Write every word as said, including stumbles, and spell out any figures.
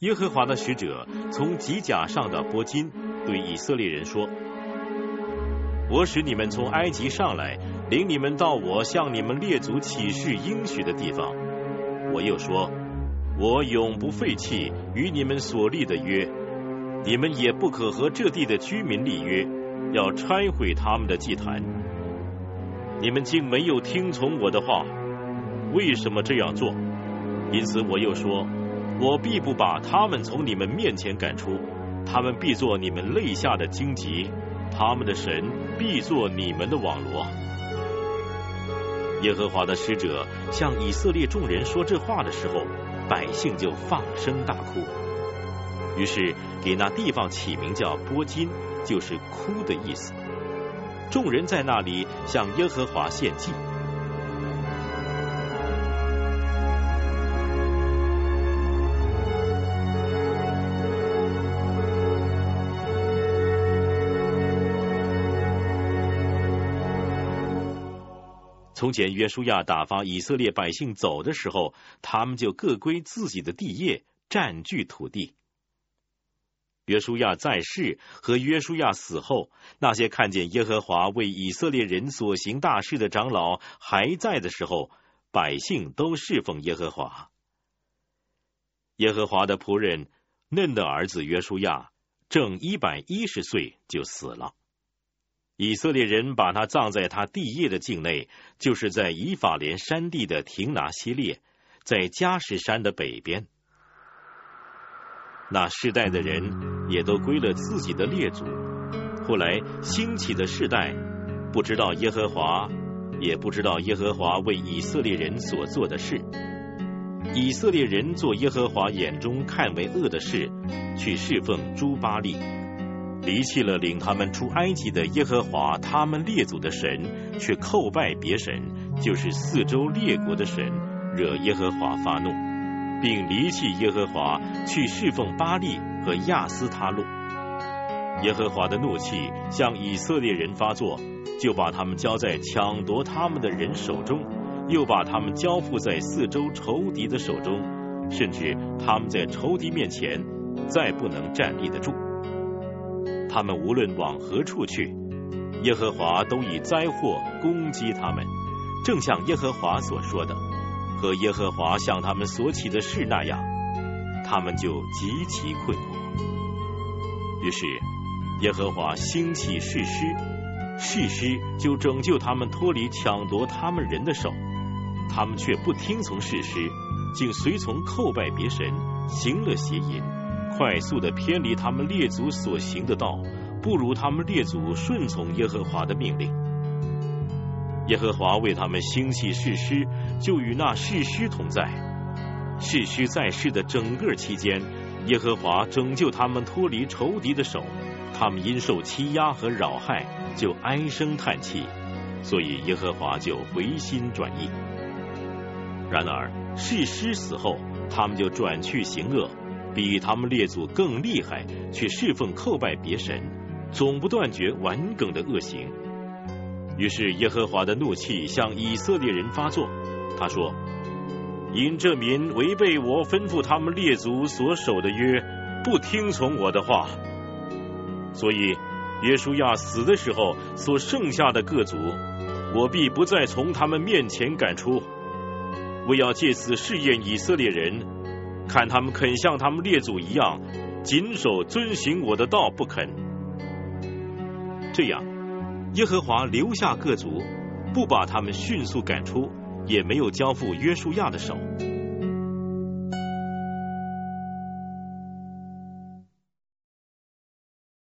耶和华的使者从吉甲上到波金，对以色列人说：我使你们从埃及上来，领你们到我向你们列祖起誓应许的地方。我又说，我永不废弃与你们所立的约，你们也不可和这地的居民立约，要拆毁他们的祭坛。你们竟没有听从我的话，为什么这样做？因此我又说，我必不把他们从你们面前赶出，他们必做你们肋下的荆棘，他们的神必做你们的网罗。耶和华的使者向以色列众人说这话的时候，百姓就放声大哭。于是给那地方起名叫波金，就是哭的意思。众人在那里向耶和华献祭。从前约书亚打发以色列百姓走的时候，他们就各归自己的地业，占据土地。约书亚在世和约书亚死后，那些看见耶和华为以色列人所行大事的长老还在的时候，百姓都侍奉耶和华。耶和华的仆人嫩的儿子约书亚正一百一十岁就死了。以色列人把他葬在他地业的境内，就是在以法莲山地的亭拿西列，在加什山的北边。那世代的人也都归了自己的列祖。后来兴起的世代不知道耶和华，也不知道耶和华为以色列人所做的事。以色列人做耶和华眼中看为恶的事，去侍奉诸巴力，离弃了领他们出埃及的耶和华他们列祖的神，却叩拜别神，就是四周列国的神，惹耶和华发怒，并离弃耶和华，去侍奉巴力和亚斯他路。耶和华的怒气向以色列人发作，就把他们交在抢夺他们的人手中，又把他们交付在四周仇敌的手中，甚至他们在仇敌面前再不能站立得住。他们无论往何处去，耶和华都以灾祸攻击他们，正像耶和华所说的，和耶和华向他们所起的事那样，他们就极其困苦。于是耶和华兴起士师，士师就拯救他们脱离抢夺他们人的手，他们却不听从士师，竟随从叩拜别神，行了邪淫，快速的偏离他们列祖所行的道，不如他们列祖顺从耶和华的命令。耶和华为他们兴起士师，就与那士师同在。士师在世的整个期间，耶和华拯救他们脱离仇敌的手，他们因受欺压和扰害，就唉声叹气，所以耶和华就回心转意。然而士师死后，他们就转去行恶，比他们列祖更厉害，去侍奉叩拜别神，总不断绝顽梗的恶行。于是耶和华的怒气向以色列人发作，他说：因这民违背我吩咐他们列祖所守的约，不听从我的话，所以约书亚死的时候所剩下的各族，我必不再从他们面前赶出，我要借此试验以色列人，看他们肯像他们列祖一样谨守遵行我的道不肯。这样耶和华留下各族，不把他们迅速赶出，也没有交付约书亚的手。